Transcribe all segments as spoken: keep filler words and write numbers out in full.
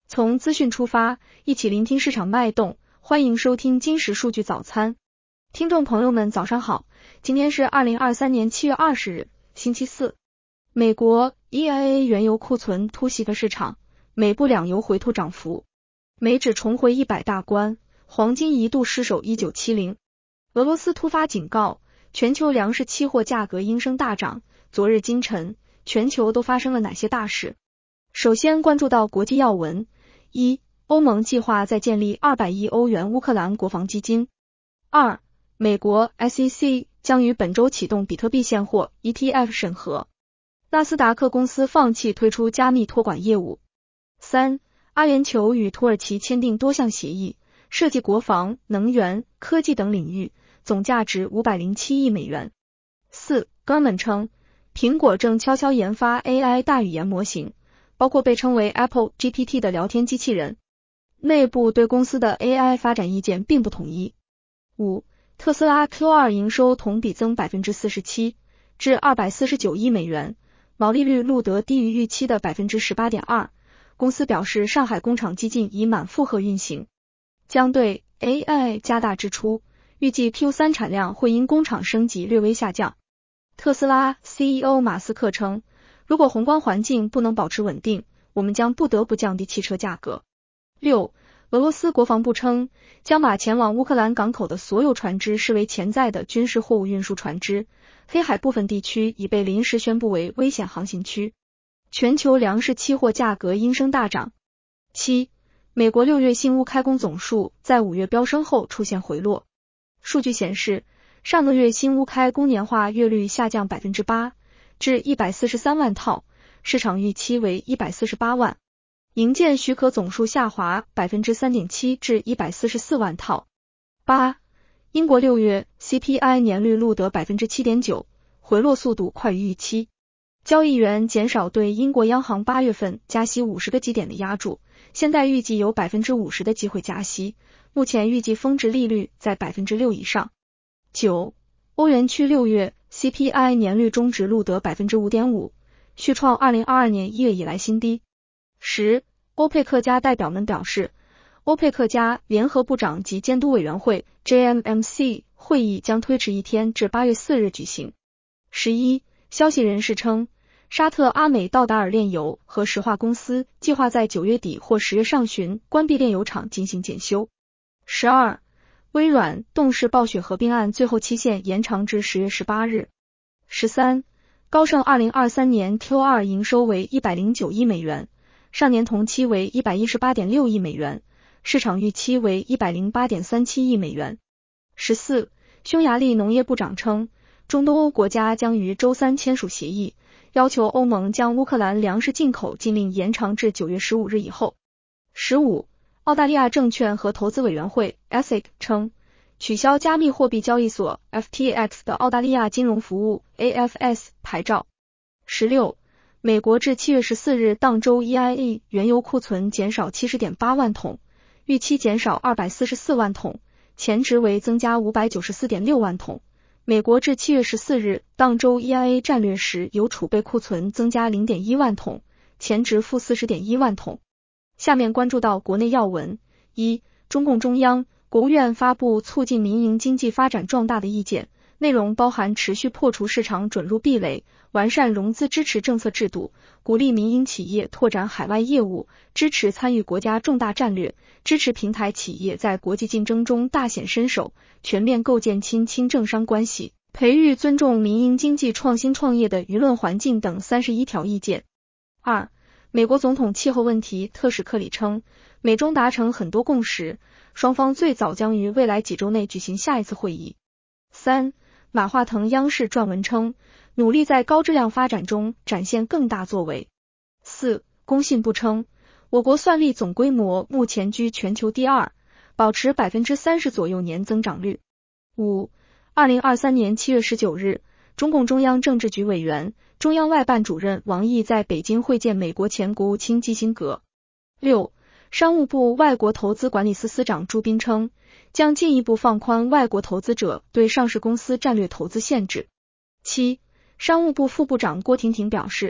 从资讯出发，一起聆听市场脉动，欢迎收听金石数据早餐。听众朋友们早上好，今天是二零二三年七月二十日，星期四。美国 E I A 原油库存突袭的市场，美布两油回吐涨幅，美指重回一百大关，黄金一度失守一九七零。俄罗斯突发警告，全球粮食期货价格应声大涨。昨日今晨，全球都发生了哪些大事？首先关注到国际要闻。一、欧盟计划再建立二百亿欧元乌克兰国防基金。二、美国 S E C 将于本周启动比特币现货 E T F 审核。纳斯达克公司放弃推出加密托管业务。三、阿联酋与土耳其签订多项协议，涉及国防、能源、科技等领域，总价值五百零七亿美元。四、Goldman 称，苹果正悄悄研发 A I 大语言模型，包括被称为 Apple G P T 的聊天机器人。内部对公司的 A I 发展意见并不统一。五、特斯拉 Q 二 营收同比增 百分之四十七， 至二百四十九亿美元，毛利率录得低于预期的 百分之十八点二。 公司表示上海工厂机进已满负荷运行，将对 A I 加大支出，预计 Q 三 产量会因工厂升级略微下降。特斯拉 C E O 马斯克称，如果宏观环境不能保持稳定，我们将不得不降低汽车价格。六、俄罗斯国防部称，将把前往乌克兰港口的所有船只视为潜在的军事货物运输船只，黑海部分地区已被临时宣布为危险航行区。全球粮食期货价格应声大涨。七、美国六月新屋开工总数在五月飙升后出现回落。数据显示，上个月新屋开工年化月率下降 百分之八， 至一百四十三万套，市场预期为一百四十八万。营建许可总数下滑 百分之三点七 至一百四十四万套。八、英国六月 C P I 年率录得 百分之七点九， 回落速度快于预期。交易员减少对英国央行八月份加息五十个基点的压注，现在预计有 百分之五十 的机会加息，目前预计峰值利率在 百分之六 以上。九、欧元区六月 C P I 年率中值录得 百分之五点五， 续创二零二二年一月以来新低。十、欧佩克加代表们表示，欧佩克加联合部长及监督委员会 J M M C 会议将推迟一天至八月四日举行。十一、消息人士称，沙特阿美道达尔炼油和石化公司计划在九月底或十月上旬关闭炼油厂进行检修。十二、微软动视暴雪合并案最后期限延长至十月十八日。十三、高盛二零二三年 Q 二 营收为一百零九亿美元，上年同期为 一百一十八点六亿美元，市场预期为 一百零八点三七亿美元。十四、匈牙利农业部长称，中东欧国家将于周三签署协议，要求欧盟将乌克兰粮食进口禁令延长至九月十五日以后。十五、澳大利亚证券和投资委员会 A S I C 称，取消加密货币交易所 F T X 的澳大利亚金融服务 A F S 牌照。十六、美国至七月十四日当周 E I A 原油库存减少 七十点八万桶，预期减少二百四十四万桶，前值为增加 五百九十四点六万桶。美国至七月十四日当周 E I A 战略石油储备库存增加 零点一万桶，前值负 四十点一万桶。下面关注到国内要闻。一、中共中央、国务院发布促进民营经济发展壮大的意见，内容包含持续破除市场准入壁垒，完善融资支持政策制度，鼓励民营企业拓展海外业务，支持参与国家重大战略，支持平台企业在国际竞争中大显身手，全面构建亲清政商关系，培育尊重民营经济创新创业的舆论环境等三十一条意见。二、美国总统气候问题特使克里称，美中达成很多共识，双方最早将于未来几周内举行下一次会议。三、马化腾央视撰文称，努力在高质量发展中展现更大作为。四、工信部称，我国算力总规模目前居全球第二，保持 百分之三十 左右年增长率。五、二零二三年七月十九日，中共中央政治局委员、中央外办主任王毅在北京会见美国前国务卿基辛格。六、商务部外国投资管理司司长朱斌称，将进一步放宽外国投资者对上市公司战略投资限制。七、商务部副部长郭婷婷表示，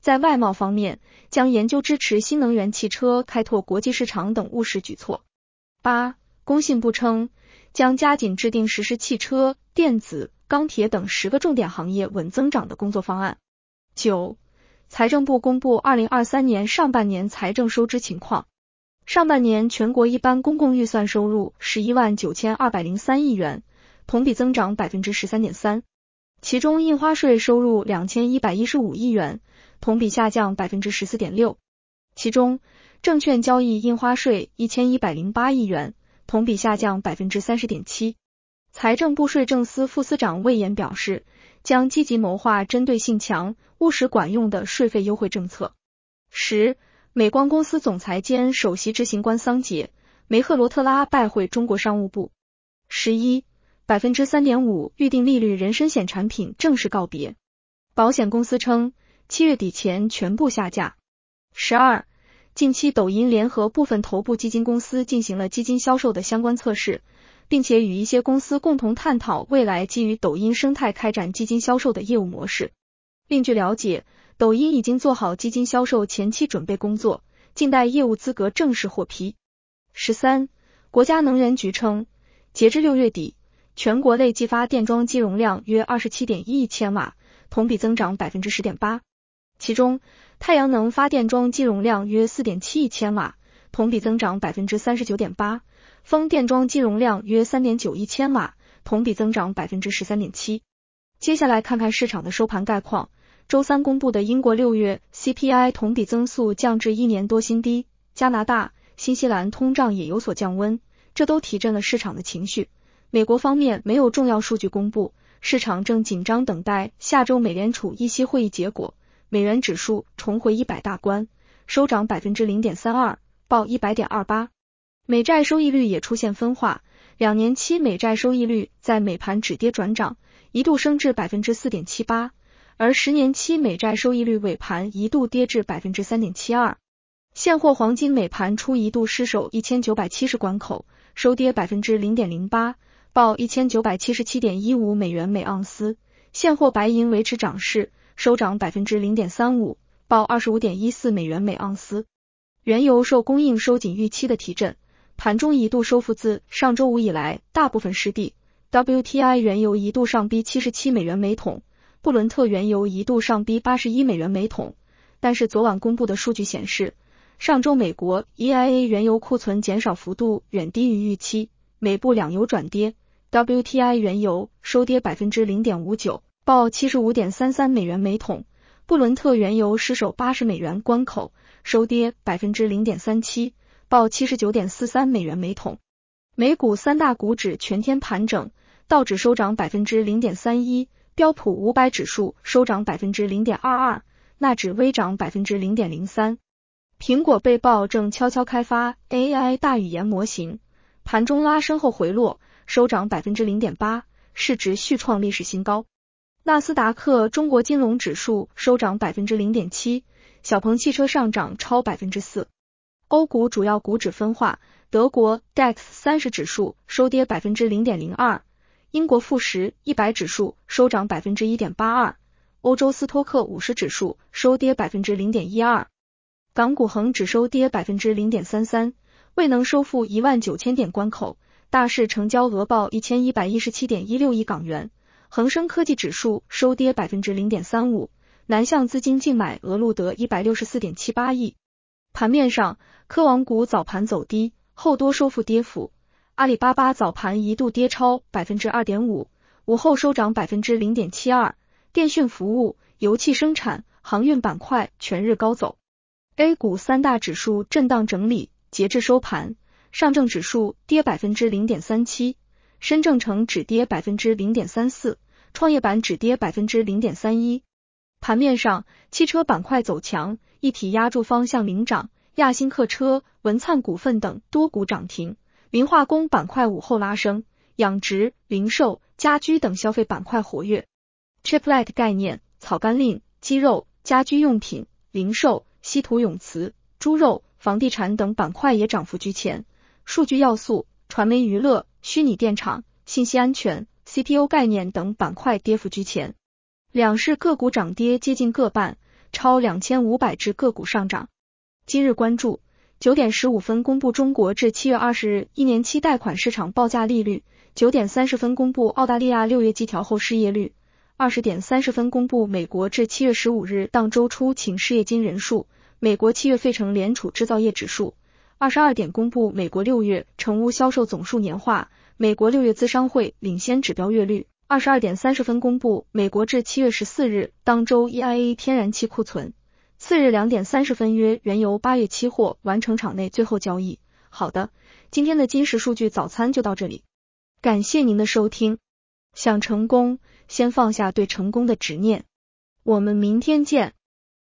在外贸方面，将研究支持新能源汽车开拓国际市场等务实举措。八、工信部称，将加紧制定实施汽车、电子、钢铁等十个重点行业稳增长的工作方案。九、财政部公布二零二三年上半年财政收支情况。上半年全国一般公共预算收入十一万九千二百零三亿元，同比增长 百分之十三点三， 其中印花税收入两千一百一十五亿元，同比下降 百分之十四点六， 其中证券交易印花税一千一百零八亿元，同比下降 百分之三十点七。 财政部税政司副司长魏延表示，将积极谋划针对性强、务实管用的税费优惠政策。十、美光公司总裁兼首席执行官桑杰·梅赫罗特拉拜会中国商务部。十一、百分之三点五 预定利率人身险产品正式告别，保险公司称七月底前全部下架。十二、近期抖音联合部分头部基金公司进行了基金销售的相关测试，并且与一些公司共同探讨未来基于抖音生态开展基金销售的业务模式。另据了解，抖音已经做好基金销售前期准备工作，静待业务资格正式获批。十三、国家能源局称，截至六月底，全国累计发电装机容量约 二十七点一亿千瓦，同比增长 百分之十点八， 其中太阳能发电装机容量约 四点七亿千瓦，同比增长 百分之三十九点八， 风电装机容量约 三点九亿千瓦，同比增长 百分之十三点七。 接下来看看市场的收盘概况。周三公布的英国六月 C P I 同比增速降至一年多新低，加拿大、新西兰通胀也有所降温，这都提振了市场的情绪。美国方面没有重要数据公布，市场正紧张等待下周美联储议息会议结果。美元指数重回一百大关，收涨 百分之零点三二， 报 一百点二八。 美债收益率也出现分化，两年期美债收益率在美盘止跌转涨，一度升至 百分之四点七八，而十年期美债收益率尾盘一度跌至 百分之三点七二。 现货黄金美盘初一度失守一千九百七十关口，收跌 百分之零点零八， 报 一千九百七十七点一五美元每盎司。现货白银维持涨势，收涨 百分之零点三五， 报 二十五点一四美元每盎司。原油受供应收紧预期的提振，盘中一度收复自上周五以来大部分失地， W T I 原油一度上逼七十七美元每桶，布伦特原油一度上逼八十一美元每桶，但是昨晚公布的数据显示，上周美国 E I A 原油库存减少幅度远低于预期，美布两油转跌， W T I 原油收跌 百分之零点五九， 报 七十五点三三美元每桶，布伦特原油失守八十美元关口，收跌 百分之零点三七， 报 七十九点四三美元每桶。美股三大股指全天盘整，道指收涨 百分之零点三一，标普五百指数收涨 百分之零点二二， 纳指微涨 百分之零点零三。 苹果被曝正悄悄开发 A I 大语言模型，盘中拉升后回落，收涨 百分之零点八， 市值续创历史新高。纳斯达克中国金融指数收涨 百分之零点七， 小鹏汽车上涨超 百分之四。 欧股主要股指分化，德国 D A X 三十指数收跌 百分之零点零二，英国富时一百指数收涨 百分之一点八二， 欧洲斯托克五十指数收跌 百分之零点一二， 港股恒指收跌 百分之零点三三， 未能收复一万九千点关口，大市成交额报 一千一百一十七点一六亿港元，恒生科技指数收跌 百分之零点三五， 南向资金净买额录得 一百六十四点七八亿。盘面上，科网股早盘走低，后多收复跌幅。阿里巴巴早盘一度跌超 百分之二点五， 午后收涨 百分之零点七二， 电讯服务、油气生产、航运板块全日高走。A 股三大指数震荡整理，截至收盘，上证指数跌 百分之零点三七， 深证成指跌 百分之零点三四， 创业板指跌 百分之零点三一。盘面上，汽车板块走强，一体压铸方向领涨，亚星客车、文灿股份等多股涨停。磷化工板块午后拉升，养殖、零售、家居等消费板块活跃。Chiplet 概念、草甘膦、鸡肉、家居用品、零售、稀土永磁、猪肉、房地产等板块也涨幅居前。数据要素、传媒娱乐、虚拟电厂、信息安全、C P U 概念等板块跌幅居前。两市个股涨跌接近各半， 超两千五百只个股上涨。今日关注，九点十五分公布中国至七月二十日一年期贷款市场报价利率，九点三十分公布澳大利亚六月季调后失业率，二十点三十分公布美国至七月十五日当周出请失业金人数，美国七月费城联储制造业指数，二十二点公布美国六月成屋销售总数年化，美国六月资商会领先指标月率，二十二点三十分公布美国至七月十四日当周 E I A 天然气库存，次日两点三十分约原油八月期货完成场内最后交易。好的，今天的金石数据早餐就到这里，感谢您的收听。想成功，先放下对成功的执念。我们明天见。